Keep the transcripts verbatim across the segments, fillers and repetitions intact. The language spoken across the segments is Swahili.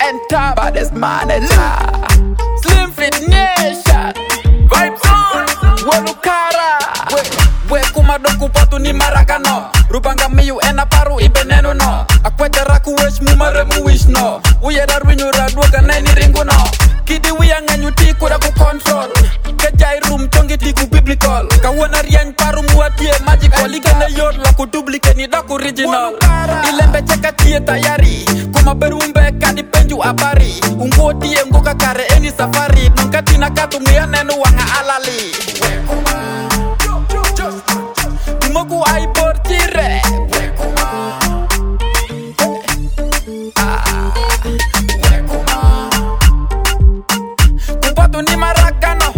enter, baddest manager. Slim Fit Nation, vibes on. Wolukara, we we kumadoku patu ni marakano. Rupanga miyu ena paru ibeneno no. Akwete raku wesh mumare mu wish no. Uye darwinyu radwoka neni ringu no. Kidi wiya nganyu tiku da ku control. Kajai room tongi tiku biblical. Kawana riyan paru muatie magical. Ligane yor la ku duplike ni daku original. Ilembe cheka tie tayari. Kuma berumbe kadi penju abari. Ungo tie ngoka kare eni safari. Nungkati nakatu miyanenu wanga alali. Tumoku ai portire. Kupatu ni marakano.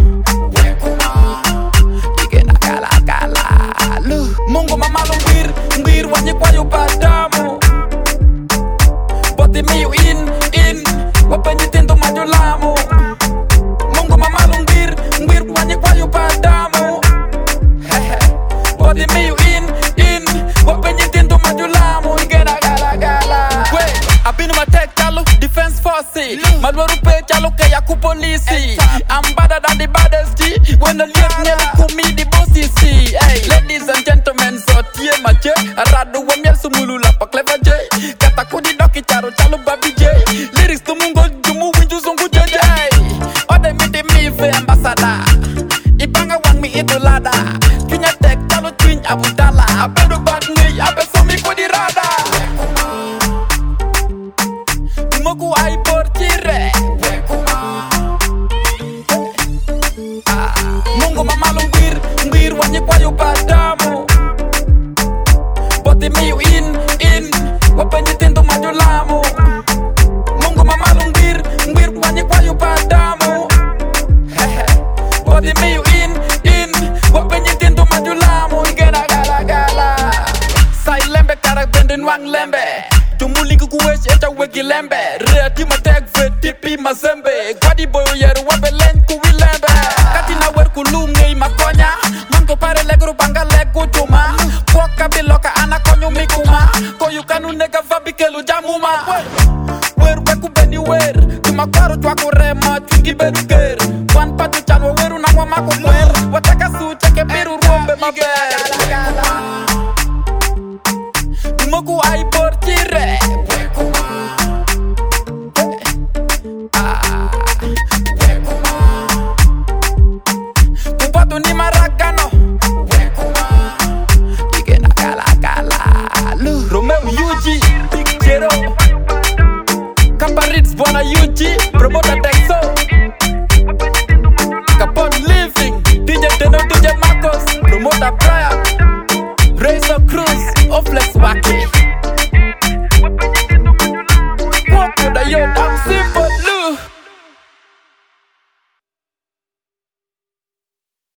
Ikena kala kala. Lu Mungu mamalu ngwir ngwir wanyi kwa yupadamu. Boti miyu in in wapenyi tindu majulamu. Mungu mamalu ngwir ngwir wanyi kwa yupadamu. Boti miyu in in wapenyi tindu majulamu. Ikena kala kala. Wait, abinu matek chalo defense force. Malwaru pe chalo kaya ku polisi. I'm better than the baddest. When the live nearly kumi the bossy see. Hey, ladies and gentlemen, so tie mache. Aradu wa miel sumulu la pa clever J. Kata kudi doki charo chalo baby J. Lyrics to mungo jumu winju sungu J J. Ode mi di mi ve ambassador. Ibanga wang mi itu lada. Kinya tek chalo twin abudala. Abedo bad ni abe somi kudi rada. Tumoku ai portire. Mungu mamalu ngwir ngwir wanyi kwa yupadamu. Boti miyu in in wapenyi tindu majulamu. Mungu mamalu ngwir ngwir wanyi kwa yupadamu. Boti miyu in in wapenyi tindu majulamu. Ikena gala gala. Sai lembe karak bendin wang lembe. Tumulingu kuwesh eta wegi lembe. Reati matek vetipi mazembe. Gwadi boyo yeru wabe len kuwi lembe. Katina wer kulum ngei makonya. Mango pare legru banga legu tuma. Poka biloka ana konyo mikuma. Koyu kanu nega vabi kelu jamuma. Wer weku beni wer. Tuma kwaro chwako rema twingi beru ger. Wan patu chanwa weru na wamako wer. Wataka su cheke biru ruombe maber. Tumoku ai portire. Kupatu ni marakano. Ikena kala kala. Lu Romeo U G Big Jero Kappa Ritz bwana U G Promoter